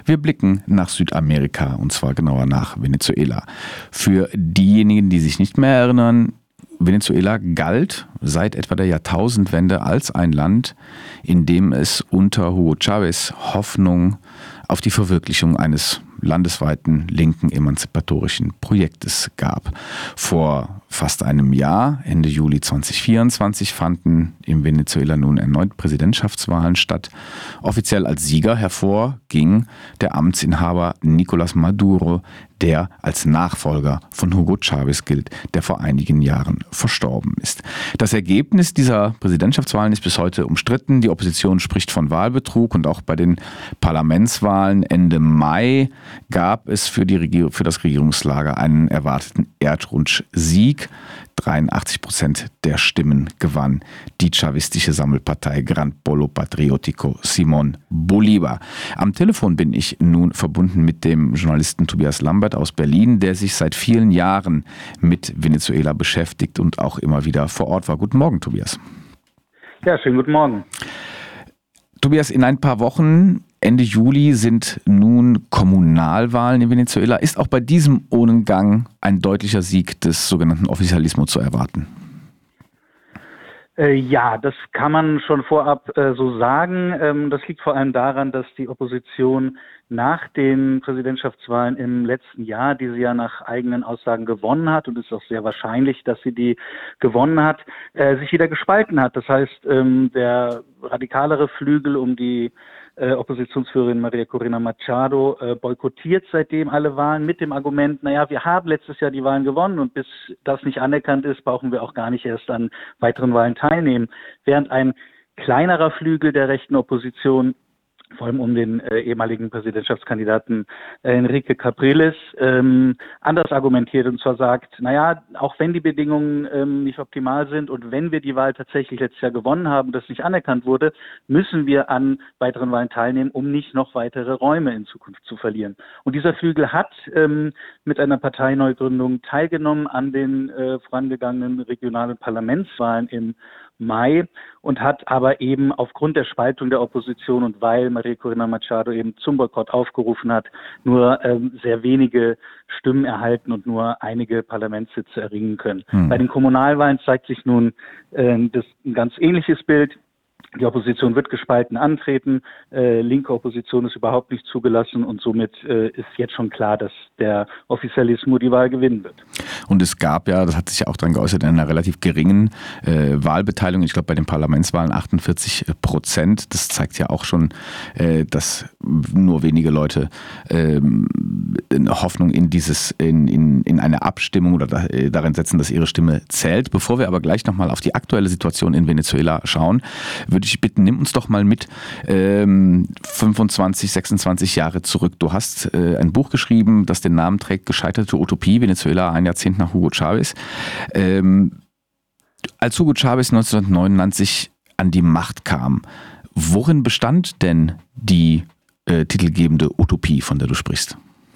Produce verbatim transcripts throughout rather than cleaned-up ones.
Wir blicken nach Südamerika und zwar genauer nach Venezuela. Für diejenigen, die sich nicht mehr erinnern, Venezuela galt seit etwa der Jahrtausendwende als ein Land, in dem es unter Hugo Chávez Hoffnung auf die Verwirklichung eines landesweiten linken emanzipatorischen Projektes gab. Vor fast einem Jahr, Ende Juli zweitausendvierundzwanzig, fanden in Venezuela nun erneut Präsidentschaftswahlen statt. Offiziell als Sieger hervor ging der Amtsinhaber Nicolás Maduro, der als Nachfolger von Hugo Chávez gilt, der vor einigen Jahren verstorben ist. Das Ergebnis dieser Präsidentschaftswahlen ist bis heute umstritten. Die Opposition spricht von Wahlbetrug und auch bei den Parlamentswahlen Ende Mai gab es für, die Regierung, für das Regierungslager einen erwarteten Erdrutschsieg. dreiundachtzig Prozent der Stimmen gewann die chavistische Sammelpartei Gran Polo Patriótico Simón Bolívar. Am Telefon bin ich nun verbunden mit dem Journalisten Tobias Lambert aus Berlin, der sich seit vielen Jahren mit Venezuela beschäftigt und auch immer wieder vor Ort war. Guten Morgen, Tobias. Ja, schönen guten Morgen. Tobias, in ein paar Wochen, Ende Juli, sind nun Kommunalwahlen in Venezuela. Ist auch bei diesem Urnengang ein deutlicher Sieg des sogenannten Oficialismo zu erwarten? Äh, ja, das kann man schon vorab äh, so sagen. Ähm, das liegt vor allem daran, dass die Opposition nach den Präsidentschaftswahlen im letzten Jahr, die sie ja nach eigenen Aussagen gewonnen hat, und es ist auch sehr wahrscheinlich, dass sie die gewonnen hat, äh, sich wieder gespalten hat. Das heißt, ähm, der radikalere Flügel um die äh, Oppositionsführerin Maria Corina Machado äh, boykottiert seitdem alle Wahlen mit dem Argument, naja, wir haben letztes Jahr die Wahlen gewonnen und bis das nicht anerkannt ist, brauchen wir auch gar nicht erst an weiteren Wahlen teilnehmen. Während ein kleinerer Flügel der rechten Opposition, vor allem um den äh, ehemaligen Präsidentschaftskandidaten äh, Enrique Capriles, ähm, anders argumentiert und zwar sagt, naja, auch wenn die Bedingungen ähm, nicht optimal sind und wenn wir die Wahl tatsächlich letztes Jahr gewonnen haben, das nicht anerkannt wurde, müssen wir an weiteren Wahlen teilnehmen, um nicht noch weitere Räume in Zukunft zu verlieren. Und dieser Flügel hat ähm, mit einer Parteineugründung teilgenommen an den äh, vorangegangenen regionalen Parlamentswahlen im Mai und hat aber eben aufgrund der Spaltung der Opposition und weil Maria Corina Machado eben zum Boykott aufgerufen hat, nur ähm, sehr wenige Stimmen erhalten und nur einige Parlamentssitze erringen können. Hm. Bei den Kommunalwahlen zeigt sich nun äh, das ein ganz ähnliches Bild. Die Opposition wird gespalten antreten, äh, linke Opposition ist überhaupt nicht zugelassen und somit äh, ist jetzt schon klar, dass der Oficialismo die Wahl gewinnen wird. Und es gab ja, das hat sich ja auch dann geäußert, in einer relativ geringen äh, Wahlbeteiligung, ich glaube bei den Parlamentswahlen achtundvierzig Prozent. Das zeigt ja auch schon, äh, dass nur wenige Leute äh, Hoffnung in dieses, in, in, in eine Abstimmung oder da, äh, darin setzen, dass ihre Stimme zählt. Bevor wir aber gleich nochmal auf die aktuelle Situation in Venezuela schauen, würde ich bitten, nimm uns doch mal mit ähm, fünfundzwanzig, sechsundzwanzig Jahre zurück. Du hast äh, ein Buch geschrieben, das den Namen trägt, Gescheiterte Utopie, Venezuela, ein Jahrzehnt nach Hugo Chávez. Ähm, als Hugo Chávez neunzehnhundertneunundneunzig an die Macht kam, worin bestand denn die äh, titelgebende Utopie, von der du sprichst?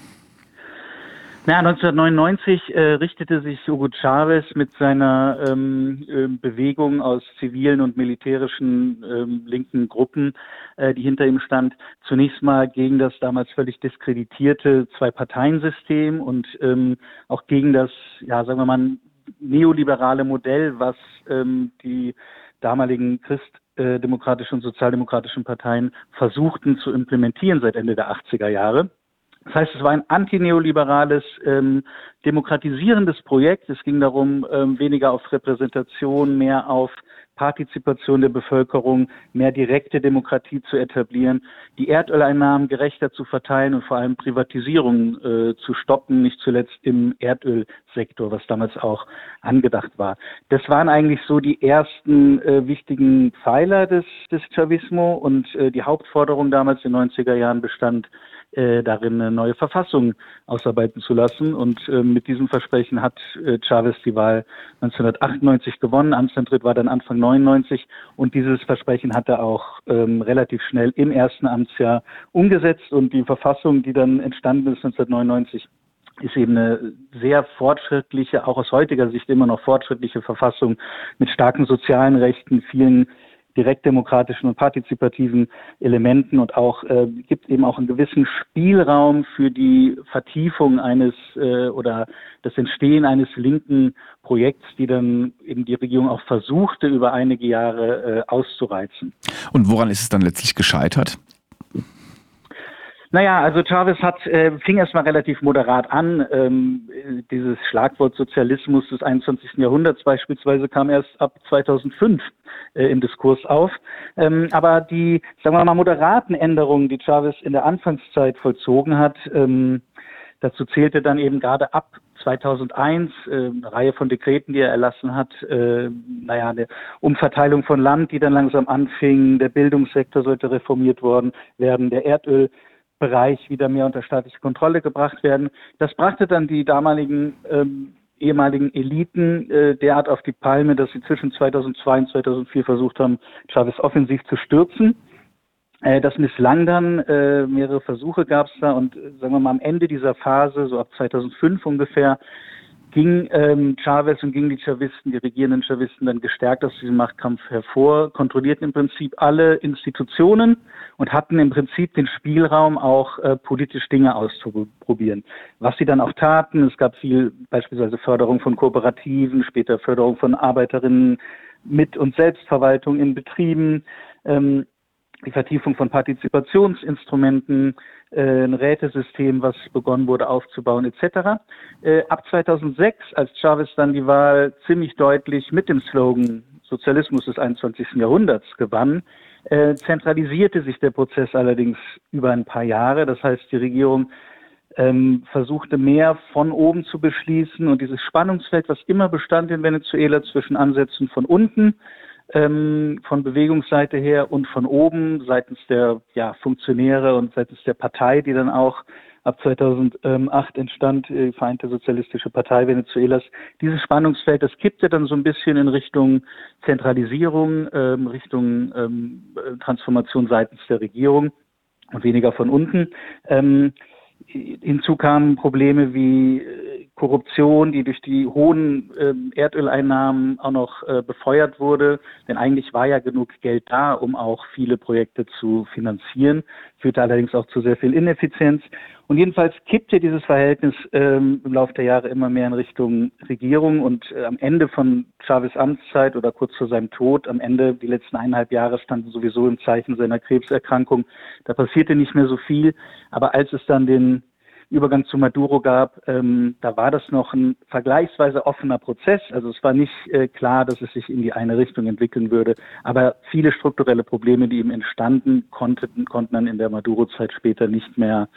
Ja, neunzehnhundertneunundneunzig äh, richtete sich Hugo Chávez mit seiner ähm, äh, Bewegung aus zivilen und militärischen ähm, linken Gruppen, äh, die hinter ihm stand, zunächst mal gegen das damals völlig diskreditierte Zwei-Parteien-System und ähm, auch gegen das, ja, sagen wir mal, neoliberale Modell, was ähm, die damaligen christdemokratischen und sozialdemokratischen Parteien versuchten zu implementieren seit Ende der achtziger Jahre. Das heißt, es war ein antineoliberales, ähm, demokratisierendes Projekt. Es ging darum, ähm, weniger auf Repräsentation, mehr auf Partizipation der Bevölkerung, mehr direkte Demokratie zu etablieren, die Erdöleinnahmen gerechter zu verteilen und vor allem Privatisierung äh, zu stoppen, nicht zuletzt im Erdölsektor, was damals auch angedacht war. Das waren eigentlich so die ersten äh, wichtigen Pfeiler des, des Chavismo und äh, die Hauptforderung damals in den neunziger Jahren bestand äh, darin, eine neue Verfassung ausarbeiten zu lassen. Und äh, mit diesem Versprechen hat äh, Chávez die Wahl neunzehnhundertachtundneunzig gewonnen. Amtsantritt war dann Anfang neunundneunzig und dieses Versprechen hat er auch ähm, relativ schnell im ersten Amtsjahr umgesetzt. Und die Verfassung, die dann entstanden ist neunzehnhundertneunundneunzig, ist eben eine sehr fortschrittliche, auch aus heutiger Sicht immer noch fortschrittliche Verfassung mit starken sozialen Rechten, vielen direktdemokratischen und partizipativen Elementen und auch äh, gibt eben auch einen gewissen Spielraum für die Vertiefung eines äh, oder das Entstehen eines linken Projekts, die dann eben die Regierung auch versuchte, über einige Jahre äh, auszureizen. Und woran ist es dann letztlich gescheitert? Naja, also Chavez hat, äh, fing erstmal relativ moderat an. Ähm, dieses Schlagwort Sozialismus des einundzwanzigsten Jahrhunderts beispielsweise kam erst ab zweitausendfünf äh, im Diskurs auf. Ähm, aber die, sagen wir mal, moderaten Änderungen, die Chavez in der Anfangszeit vollzogen hat, ähm, dazu zählte dann eben gerade ab zweitausendeins äh, eine Reihe von Dekreten, die er erlassen hat, äh, naja, eine Umverteilung von Land, die dann langsam anfing, der Bildungssektor sollte reformiert worden werden, der Erdöl Bereich wieder mehr unter staatliche Kontrolle gebracht werden. Das brachte dann die damaligen ähm, ehemaligen Eliten äh, derart auf die Palme, dass sie zwischen zweitausendzwei und zweitausendvier versucht haben, Chavez offensiv zu stürzen. Äh, das misslang dann, äh, mehrere Versuche gab es da und äh, sagen wir mal am Ende dieser Phase, so ab zweitausendfünf ungefähr, ging ähm, Chavez und gingen die Chavisten, die regierenden Chavisten dann gestärkt aus diesem Machtkampf hervor, kontrollierten im Prinzip alle Institutionen und hatten im Prinzip den Spielraum, auch äh, politisch Dinge auszuprobieren. Was sie dann auch taten, es gab viel, beispielsweise Förderung von Kooperativen, später Förderung von Arbeiterinnen mit- und Selbstverwaltung in Betrieben, ähm, die Vertiefung von Partizipationsinstrumenten, äh, ein Rätesystem, was begonnen wurde aufzubauen, et cetera. Äh, ab zweitausendsechs, als Chavez dann die Wahl ziemlich deutlich mit dem Slogan Sozialismus des einundzwanzigsten Jahrhunderts gewann, äh, zentralisierte sich der Prozess allerdings über ein paar Jahre. Das heißt, die Regierung ähm, versuchte mehr von oben zu beschließen und dieses Spannungsfeld, was immer bestand in Venezuela zwischen Ansätzen von unten, Ähm, von Bewegungsseite her und von oben seitens der ja, Funktionäre und seitens der Partei, die dann auch ab zweitausendacht entstand, die Vereinte Sozialistische Partei Venezuelas. Dieses Spannungsfeld, das kippte dann so ein bisschen in Richtung Zentralisierung, ähm, Richtung ähm, Transformation seitens der Regierung und weniger von unten. Ähm, hinzu kamen Probleme wie Korruption, die durch die hohen äh, Erdöleinnahmen auch noch äh, befeuert wurde. Denn eigentlich war ja genug Geld da, um auch viele Projekte zu finanzieren, führte allerdings auch zu sehr viel Ineffizienz. Und jedenfalls kippte dieses Verhältnis ähm, im Laufe der Jahre immer mehr in Richtung Regierung. Und äh, am Ende von Chavez' Amtszeit oder kurz vor seinem Tod, am Ende, die letzten eineinhalb Jahre standen sowieso im Zeichen seiner Krebserkrankung. Da passierte nicht mehr so viel. Aber als es dann den Übergang zu Maduro gab, ähm, da war das noch ein vergleichsweise offener Prozess. Also es war nicht äh, klar, dass es sich in die eine Richtung entwickeln würde. Aber viele strukturelle Probleme, die ihm entstanden, konnten, konnten dann in der Maduro-Zeit später nicht mehr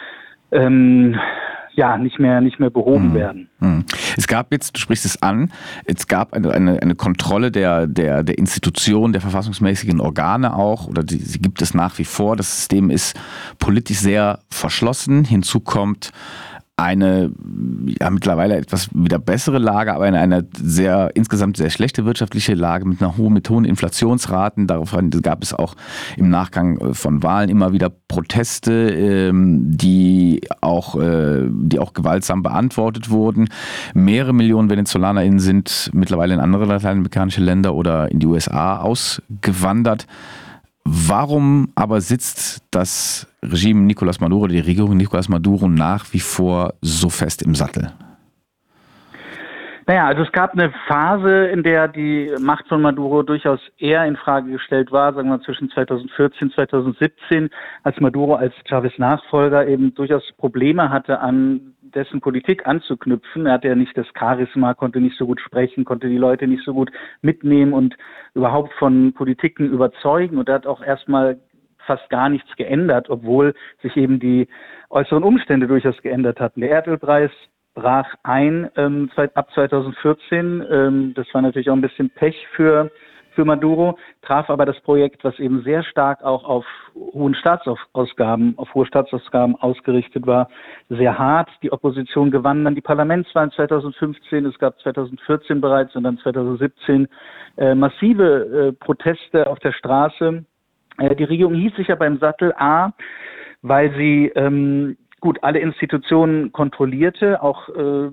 ähm, ja, nicht mehr, nicht mehr behoben mhm. werden. Es gab jetzt, du sprichst es an, es gab eine, eine, eine Kontrolle der, der, der Institutionen, der verfassungsmäßigen Organe auch, oder die, sie gibt es nach wie vor. Das System ist politisch sehr verschlossen. Hinzu kommt eine ja, mittlerweile etwas wieder bessere Lage, aber in einer sehr insgesamt sehr schlechte wirtschaftliche Lage mit einer hohen, mit hohen Inflationsraten. Daraufhin gab es auch im Nachgang von Wahlen immer wieder Proteste, ähm, die auch, äh, die auch gewaltsam beantwortet wurden. Mehrere Millionen VenezolanerInnen sind mittlerweile in andere lateinamerikanische Länder oder in die U S A ausgewandert. Warum aber sitzt das Regime Nicolás Maduro, die Regierung Nicolás Maduro nach wie vor so fest im Sattel? Naja, also es gab eine Phase, in der die Macht von Maduro durchaus eher in Frage gestellt war, sagen wir zwischen zweitausendvierzehn, zweitausendsiebzehn, als Maduro als Chavez Nachfolger eben durchaus Probleme hatte, an dessen Politik anzuknüpfen. Er hatte ja nicht das Charisma, konnte nicht so gut sprechen, konnte die Leute nicht so gut mitnehmen und überhaupt von Politiken überzeugen. Und er hat auch erstmal fast gar nichts geändert, obwohl sich eben die äußeren Umstände durchaus geändert hatten. Der Erdölpreis brach ein ähm, ab zweitausendvierzehn. Ähm, das war natürlich auch ein bisschen Pech für für Maduro, traf aber das Projekt, was eben sehr stark auch auf hohen Staatsausgaben, auf hohe Staatsausgaben ausgerichtet war, sehr hart. Die Opposition gewann dann die Parlamentswahlen zweitausendfünfzehn, es gab zweitausendvierzehn bereits und dann zweitausendsiebzehn äh, massive äh, Proteste auf der Straße. Äh, die Regierung hielt sich ja beim Sattel, A, weil sie ähm, gut alle Institutionen kontrollierte, auch äh,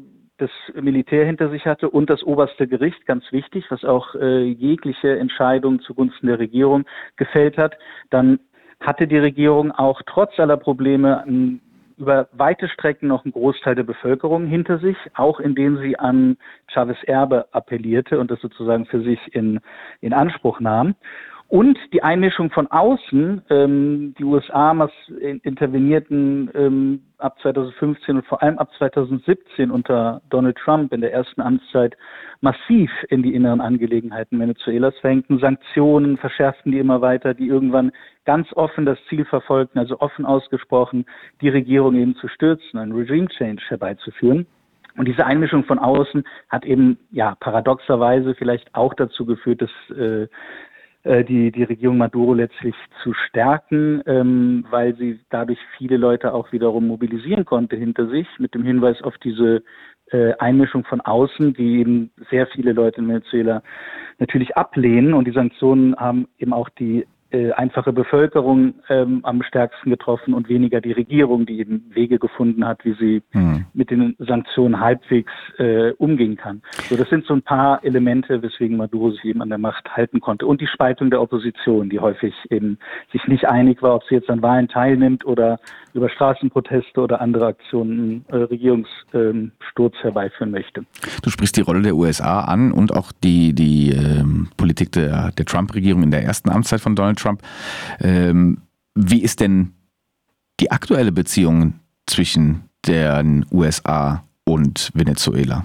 das Militär hinter sich hatte und das oberste Gericht, ganz wichtig, was auch äh, jegliche Entscheidung zugunsten der Regierung gefällt hat, dann hatte die Regierung auch trotz aller Probleme ein, über weite Strecken noch einen Großteil der Bevölkerung hinter sich, auch indem sie an Chávez' Erbe appellierte und das sozusagen für sich in, in Anspruch nahm. Und die Einmischung von außen, ähm, die U S A intervenierten ähm, ab zweitausendfünfzehn und vor allem ab zweitausendsiebzehn unter Donald Trump in der ersten Amtszeit massiv in die inneren Angelegenheiten Venezuelas, verhängten Sanktionen, verschärften die immer weiter, die irgendwann ganz offen das Ziel verfolgten, also offen ausgesprochen, die Regierung eben zu stürzen, einen Regime Change herbeizuführen. Und diese Einmischung von außen hat eben, ja, paradoxerweise vielleicht auch dazu geführt, dass äh, die, die Regierung Maduro letztlich zu stärken, ähm, weil sie dadurch viele Leute auch wiederum mobilisieren konnte hinter sich, mit dem Hinweis auf diese äh, Einmischung von außen, die eben sehr viele Leute in Venezuela natürlich ablehnen. Und die Sanktionen haben eben auch die äh, einfache Bevölkerung ähm, am stärksten getroffen und weniger die Regierung, die eben Wege gefunden hat, wie sie mhm. mit den Sanktionen halbwegs äh, umgehen kann. So, das sind so ein paar Elemente, weswegen Maduro sich eben an der Macht halten konnte. Und die Spaltung der Opposition, die häufig eben sich nicht einig war, ob sie jetzt an Wahlen teilnimmt oder über Straßenproteste oder andere Aktionen äh, Regierungssturz äh, herbeiführen möchte. Du sprichst die Rolle der U S A an und auch die, die ähm, Politik der, der Trump-Regierung in der ersten Amtszeit von Donald Trump. Ähm, wie ist denn die aktuelle Beziehung zwischen den U S A und Venezuela?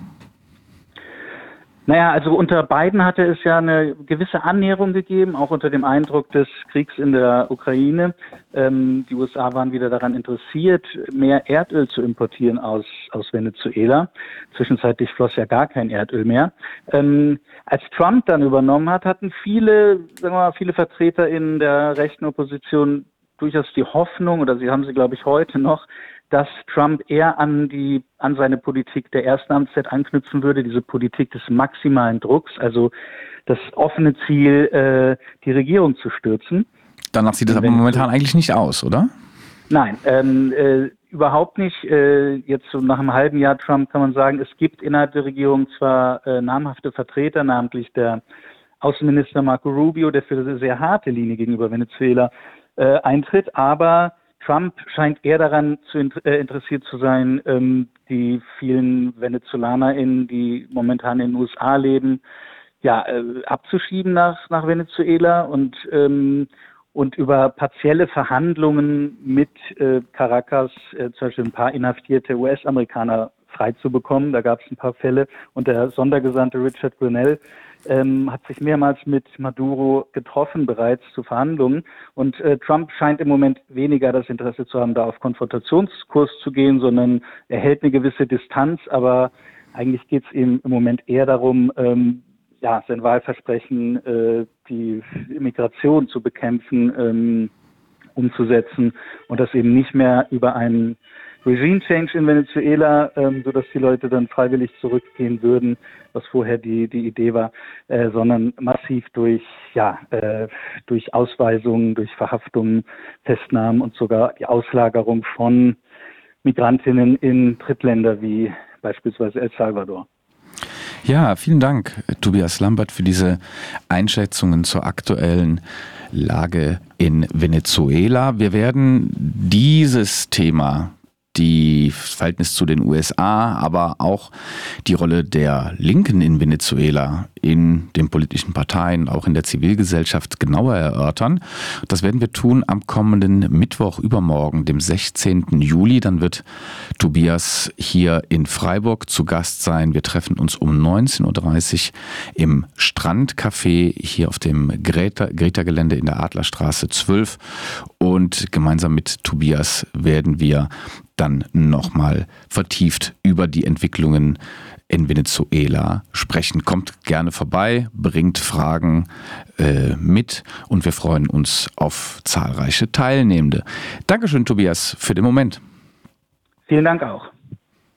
Naja, also unter Biden hatte es ja eine gewisse Annäherung gegeben, auch unter dem Eindruck des Kriegs in der Ukraine. Ähm, die U S A waren wieder daran interessiert, mehr Erdöl zu importieren aus, aus Venezuela. Zwischenzeitlich floss ja gar kein Erdöl mehr. Ähm, als Trump dann übernommen hat, hatten viele, sagen wir mal, viele Vertreter in der rechten Opposition durchaus die Hoffnung, oder sie haben sie, glaube ich, heute noch, dass Trump eher an die an seine Politik der ersten Amtszeit anknüpfen würde, diese Politik des maximalen Drucks, also das offene Ziel, äh, die Regierung zu stürzen. Danach sieht es aber momentan eigentlich nicht aus, oder? Nein, ähm, äh, überhaupt nicht. Äh, jetzt so nach einem halben Jahr Trump kann man sagen, es gibt innerhalb der Regierung zwar äh, namhafte Vertreter, namentlich der Außenminister Marco Rubio, der für eine sehr harte Linie gegenüber Venezuela äh, eintritt, aber Trump scheint eher daran zu äh, interessiert zu sein, ähm, die vielen VenezolanerInnen, die momentan in den U S A leben, ja, äh, abzuschieben nach, nach Venezuela und, ähm, und über partielle Verhandlungen mit äh, Caracas äh, zum Beispiel ein paar inhaftierte U S-Amerikaner freizubekommen. Da gab es ein paar Fälle und der Sondergesandte Richard Grenell Ähm, hat sich mehrmals mit Maduro getroffen bereits zu Verhandlungen und äh, Trump scheint im Moment weniger das Interesse zu haben, da auf Konfrontationskurs zu gehen, sondern er hält eine gewisse Distanz, aber eigentlich geht es ihm im Moment eher darum, ähm, ja, sein Wahlversprechen, äh, die Immigration zu bekämpfen, ähm, umzusetzen und das eben nicht mehr über einen Regime Change in Venezuela, ähm, sodass die Leute dann freiwillig zurückgehen würden, was vorher die die Idee war, äh, sondern massiv durch ja äh, durch Ausweisungen, durch Verhaftungen, Festnahmen und sogar die Auslagerung von Migrantinnen in Drittländer wie beispielsweise El Salvador. Ja, vielen Dank, Tobias Lambert, für diese Einschätzungen zur aktuellen Lage in Venezuela. Wir werden dieses Thema, die Verhältnis zu den U S A, aber auch die Rolle der Linken in Venezuela, in den politischen Parteien, auch in der Zivilgesellschaft genauer erörtern. Das werden wir tun am kommenden Mittwoch, übermorgen, dem sechzehnten Juli. Dann wird Tobias hier in Freiburg zu Gast sein. Wir treffen uns um neunzehn Uhr dreißig im Strandcafé hier auf dem Greta, Greta-Gelände in der Adlerstraße zwölf. Und gemeinsam mit Tobias werden wir dann nochmal vertieft über die Entwicklungen in Venezuela sprechen. Kommt gerne vorbei, bringt Fragen äh, mit und wir freuen uns auf zahlreiche Teilnehmende. Dankeschön, Tobias, für den Moment. Vielen Dank auch.